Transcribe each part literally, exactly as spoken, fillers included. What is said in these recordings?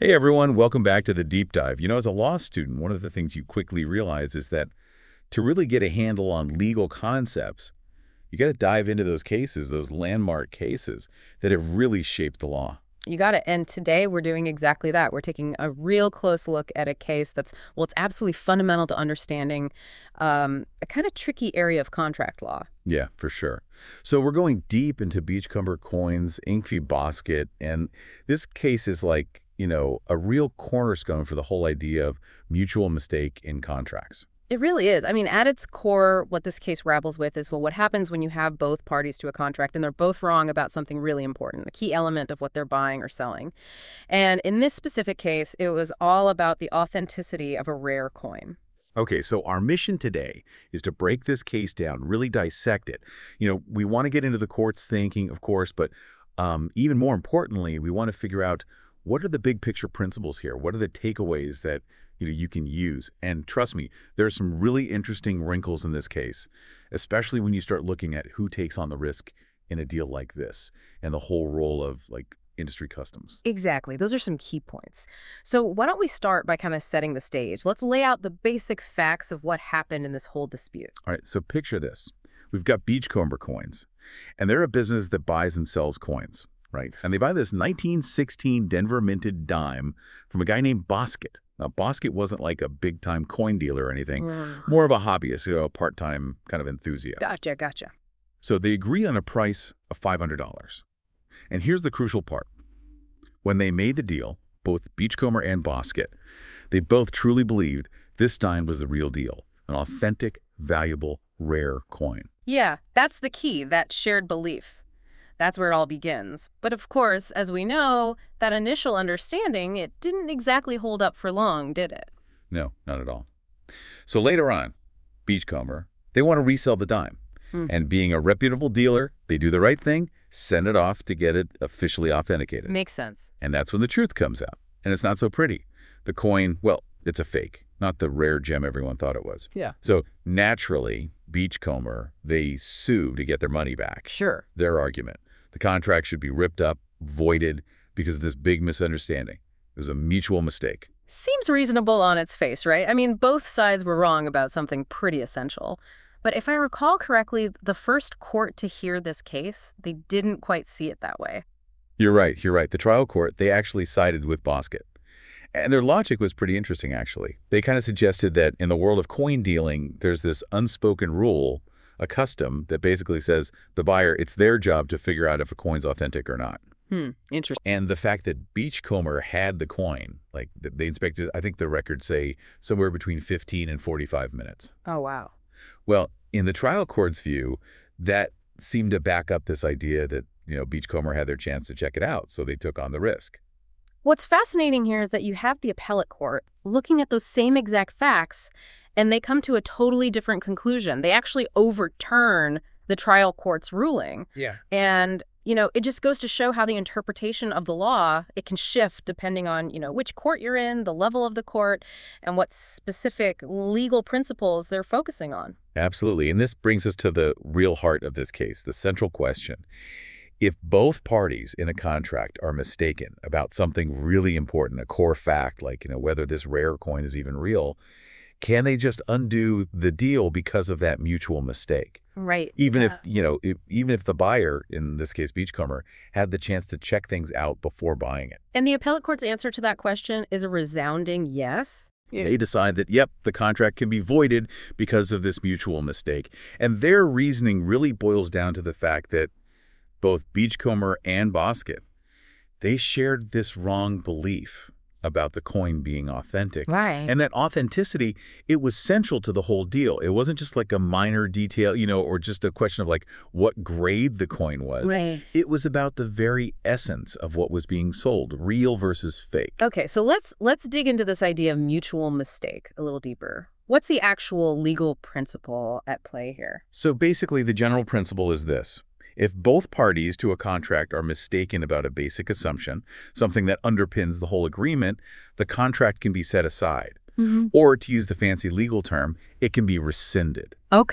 Hey everyone, welcome back to the Deep Dive. You know, as a law student, one of the things you quickly realize is that to really get a handle on legal concepts, you got to dive into those cases, those landmark cases that have really shaped the law. You got it. And today we're doing exactly that. We're taking a real close look at a case that's, well, it's absolutely fundamental to understanding um, a kind of tricky area of contract law. Yeah, for sure. So we're going deep into Beachcomber Coins, Inc v. Bosquet, and this case is like, you know, a real cornerstone for the whole idea of mutual mistake in contracts. It really is. I mean, at its core, what this case grapples with is, well, what happens when you have both parties to a contract and they're both wrong about something really important, a key element of what they're buying or selling. And in this specific case, it was all about the authenticity of a rare coin. Okay, so our mission today is to break this case down, really dissect it. You know, we want to get into the court's thinking, of course, but um, even more importantly, we want to figure out what are the big picture principles here? What are the takeaways that you know you can use? And trust me, there are some really interesting wrinkles in this case, especially when you start looking at who takes on the risk in a deal like this and the whole role of like industry customs. Exactly. Those are some key points. So why don't we start by kind of setting the stage? Let's lay out the basic facts of what happened in this whole dispute. All right, so picture this. We've got Beachcomber Coins, and they're a business that buys and sells coins, right? And they buy this nineteen sixteen Denver minted dime from a guy named Bosquet. Now, Bosquet wasn't like a big-time coin dealer or anything, Mm. more of a hobbyist, you know, a part-time kind of enthusiast. Gotcha, gotcha. So they agree on a price of five hundred dollars. And here's the crucial part. When they made the deal, both Beachcomber and Bosquet, they both truly believed this dime was the real deal, an authentic, valuable, rare coin. Yeah, that's the key, that shared belief. That's where it all begins. But of course, as we know, that initial understanding, it didn't exactly hold up for long, did it? No, not at all. So later on, Beachcomber, they want to resell the dime. Hmm. And being a reputable dealer, they do the right thing, send it off to get it officially authenticated. Makes sense. And that's when the truth comes out. And it's not so pretty. The coin, well, it's a fake, not the rare gem everyone thought it was. Yeah. So naturally, Beachcomber, they sue to get their money back. Sure. Their argument. The contract should be ripped up, voided, because of this big misunderstanding. It was a mutual mistake. Seems reasonable on its face, right? I mean, both sides were wrong about something pretty essential. But if I recall correctly, the first court to hear this case, they didn't quite see it that way. You're right, you're right. The trial court, they actually sided with Bosquet. And their logic was pretty interesting, actually. They kind of suggested that in the world of coin dealing, there's this unspoken rule, a custom, that basically says the buyer, it's their job to figure out if a coin's authentic or not. Hmm, interesting. And the fact that Beachcomber had the coin, like they inspected, I think the records say somewhere between fifteen and forty-five minutes. Oh, wow. Well, in the trial court's view, that seemed to back up this idea that, you know, Beachcomber had their chance to check it out, so they took on the risk. What's fascinating here is that you have the appellate court looking at those same exact facts, and they come to a totally different conclusion. They actually overturn the trial court's ruling. Yeah. And, you know, it just goes to show how the interpretation of the law, it can shift depending on, you know, which court you're in, the level of the court, and what specific legal principles they're focusing on. Absolutely. And this brings us to the real heart of this case, the central question. If both parties in a contract are mistaken about something really important, a core fact, like, you know, whether this rare coin is even real, can they just undo the deal because of that mutual mistake? Right. Even yeah. if, you know, if, even if the buyer, in this case Beachcomber, had the chance to check things out before buying it. And the appellate court's answer to that question is a resounding yes. They decide that, yep, the contract can be voided because of this mutual mistake. And their reasoning really boils down to the fact that both Beachcomber and Bosquet, they shared this wrong belief about the coin being authentic. Right. And that authenticity, it was central to the whole deal. It wasn't just like a minor detail, you know, or just a question of like what grade the coin was. Right. It was about the very essence of what was being sold, real versus fake. Okay, so let's let's dig into this idea of mutual mistake a little deeper. What's the actual legal principle at play here? So basically, the general principle is this. If both parties to a contract are mistaken about a basic assumption, something that underpins the whole agreement, the contract can be set aside. Mm-hmm. Or, to use the fancy legal term, it can be rescinded. Okay.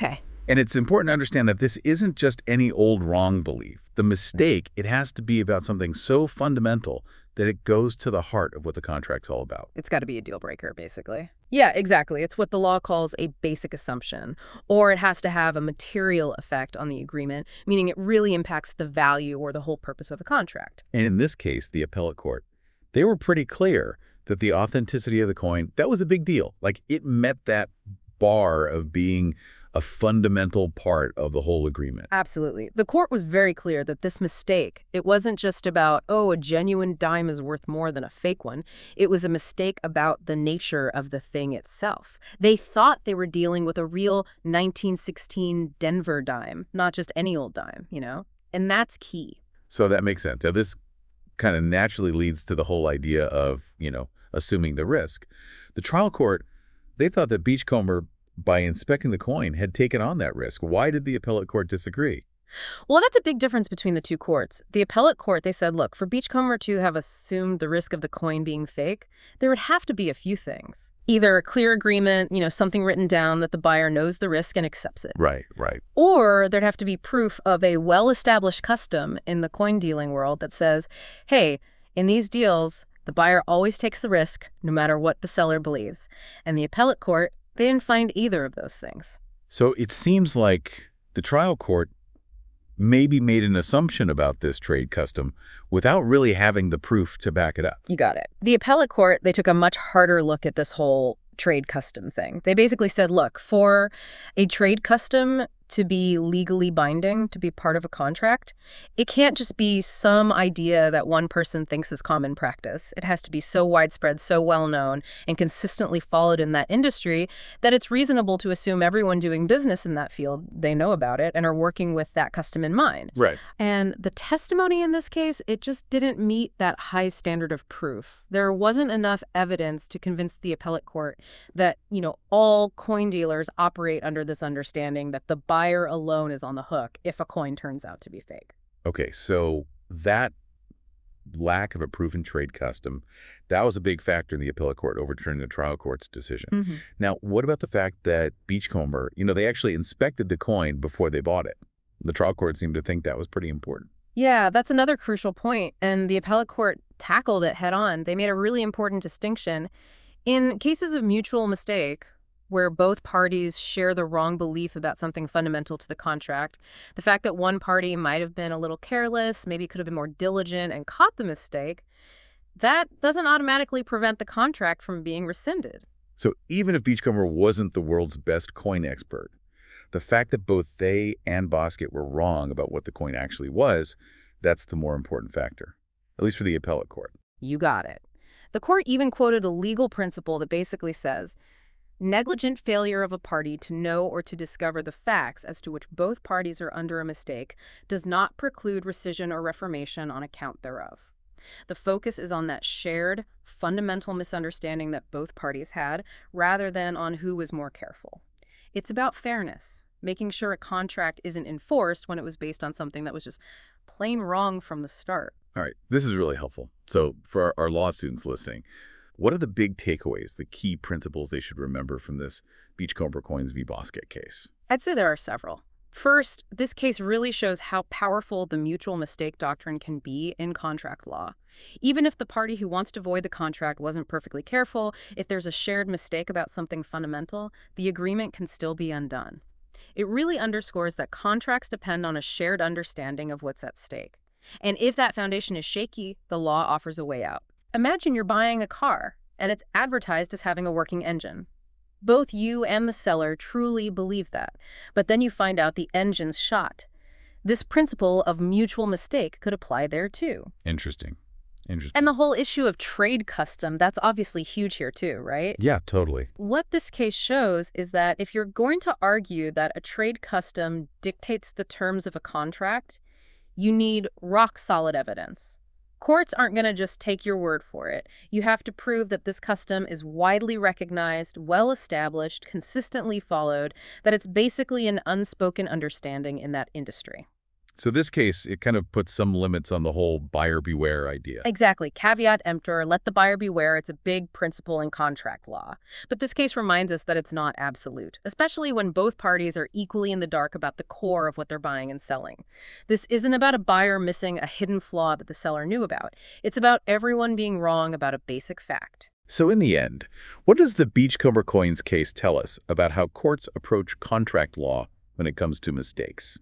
And it's important to understand that this isn't just any old wrong belief. The mistake, it has to be about something so fundamental that it goes to the heart of what the contract's all about. It's got to be a deal breaker, basically. Yeah, exactly. It's what the law calls a basic assumption, or it has to have a material effect on the agreement, meaning it really impacts the value or the whole purpose of the contract. And in this case, the appellate court, they were pretty clear that the authenticity of the coin, that was a big deal. Like, it met that bar of being a fundamental part of the whole agreement. Absolutely. The court was very clear that this mistake, it wasn't just about, oh, a genuine dime is worth more than a fake one. It was a mistake about the nature of the thing itself. They thought they were dealing with a real nineteen sixteen Denver dime, not just any old dime, you know? And that's key. So that makes sense. Now, this kind of naturally leads to the whole idea of, you know, assuming the risk. The trial court, they thought that Beachcomber, by inspecting the coin, had taken on that risk. Why did the appellate court disagree? Well, that's a big difference between the two courts. The appellate court, they said, look, for Beachcomber to have assumed the risk of the coin being fake, there would have to be a few things. Either a clear agreement, you know, something written down that the buyer knows the risk and accepts it. Right, right. Or there'd have to be proof of a well-established custom in the coin dealing world that says, hey, in these deals, the buyer always takes the risk no matter what the seller believes. And the appellate court, they didn't find either of those things. So it seems like the trial court maybe made an assumption about this trade custom without really having the proof to back it up. You got it. The appellate court, they took a much harder look at this whole trade custom thing. They basically said, look, for a trade custom to be legally binding, to be part of a contract, it can't just be some idea that one person thinks is common practice. It has to be so widespread, so well-known, and consistently followed in that industry that it's reasonable to assume everyone doing business in that field, they know about it and are working with that custom in mind. Right. And the testimony in this case, it just didn't meet that high standard of proof. There wasn't enough evidence to convince the appellate court that, you know, all coin dealers operate under this understanding that the buyer alone is on the hook if a coin turns out to be fake. Okay, so that lack of a proven trade custom, that was a big factor in the appellate court overturning the trial court's decision. Mm-hmm. Now, what about the fact that Beachcomber, you know, they actually inspected the coin before they bought it? The trial court seemed to think that was pretty important. Yeah, that's another crucial point, and the appellate court tackled it head on. They made a really important distinction. In cases of mutual mistake, where both parties share the wrong belief about something fundamental to the contract, the fact that one party might have been a little careless, maybe could have been more diligent and caught the mistake, that doesn't automatically prevent the contract from being rescinded. So even if Beachcomber wasn't the world's best coin expert, the fact that both they and Bosket were wrong about what the coin actually was, that's the more important factor, at least for the appellate court. You got it. The court even quoted a legal principle that basically says, negligent failure of a party to know or to discover the facts as to which both parties are under a mistake does not preclude rescission or reformation on account thereof. The focus is on that shared, fundamental misunderstanding that both parties had, rather than on who was more careful. It's about fairness, making sure a contract isn't enforced when it was based on something that was just plain wrong from the start. All right, this is really helpful. So for our, our law students listening, what are the big takeaways, the key principles they should remember from this Beachcomber Coins v. Bosket case? I'd say there are several. First, this case really shows how powerful the mutual mistake doctrine can be in contract law. Even if the party who wants to void the contract wasn't perfectly careful, if there's a shared mistake about something fundamental, the agreement can still be undone. It really underscores that contracts depend on a shared understanding of what's at stake. And if that foundation is shaky, the law offers a way out. Imagine you're buying a car, and it's advertised as having a working engine. Both you and the seller truly believe that, but then you find out the engine's shot. This principle of mutual mistake could apply there too. Interesting. Interesting. And the whole issue of trade custom, that's obviously huge here too, right? Yeah, totally. What this case shows is that if you're going to argue that a trade custom dictates the terms of a contract, you need rock-solid evidence. Courts aren't going to just take your word for it. You have to prove that this custom is widely recognized, well-established, consistently followed, that it's basically an unspoken understanding in that industry. So this case, it kind of puts some limits on the whole buyer beware idea. Exactly. Caveat emptor, let the buyer beware. It's a big principle in contract law. But this case reminds us that it's not absolute, especially when both parties are equally in the dark about the core of what they're buying and selling. This isn't about a buyer missing a hidden flaw that the seller knew about. It's about everyone being wrong about a basic fact. So in the end, what does the Beachcomber Coins case tell us about how courts approach contract law when it comes to mistakes?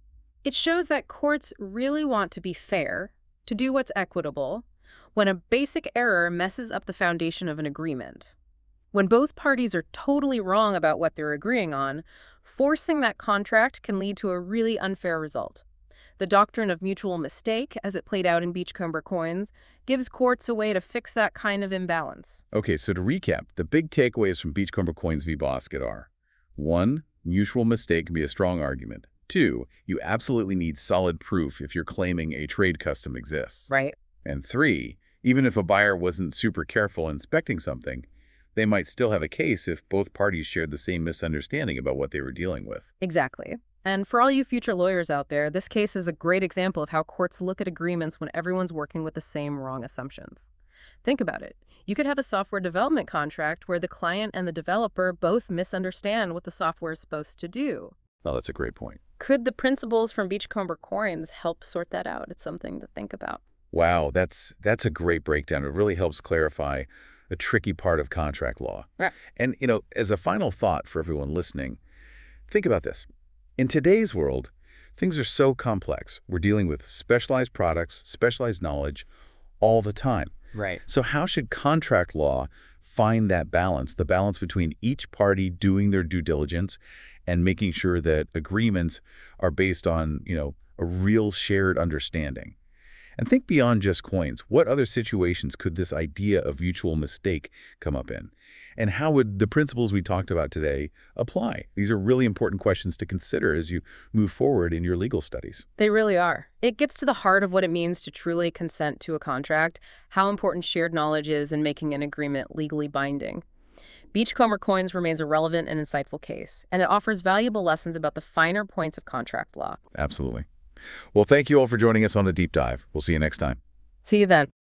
It shows that courts really want to be fair, to do what's equitable, when a basic error messes up the foundation of an agreement. When both parties are totally wrong about what they're agreeing on, forcing that contract can lead to a really unfair result. The doctrine of mutual mistake, as it played out in Beachcomber Coins, gives courts a way to fix that kind of imbalance. Okay, so to recap, the big takeaways from Beachcomber Coins v. Bosket are: one, mutual mistake can be a strong argument. Two, you absolutely need solid proof if you're claiming a trade custom exists. Right. And three, even if a buyer wasn't super careful inspecting something, they might still have a case if both parties shared the same misunderstanding about what they were dealing with. Exactly. And for all you future lawyers out there, this case is a great example of how courts look at agreements when everyone's working with the same wrong assumptions. Think about it. You could have a software development contract where the client and the developer both misunderstand what the software is supposed to do. Oh, that's a great point. Could the principles from Beachcomber Coins help sort that out? It's something to think about. Wow, that's that's a great breakdown. It really helps clarify a tricky part of contract law. Right. And, you know, as a final thought for everyone listening, think about this. In today's world, things are so complex. We're dealing with specialized products, specialized knowledge all the time. Right. So how should contract law find that balance, the balance between each party doing their due diligence and making sure that agreements are based on, you know, a real shared understanding? And think beyond just coins. What other situations could this idea of mutual mistake come up in? And how would the principles we talked about today apply? These are really important questions to consider as you move forward in your legal studies. They really are. It gets to the heart of what it means to truly consent to a contract, how important shared knowledge is in making an agreement legally binding. Beachcomber Coins remains a relevant and insightful case, and it offers valuable lessons about the finer points of contract law. Absolutely. Well, thank you all for joining us on the Deep Dive. We'll see you next time. See you then.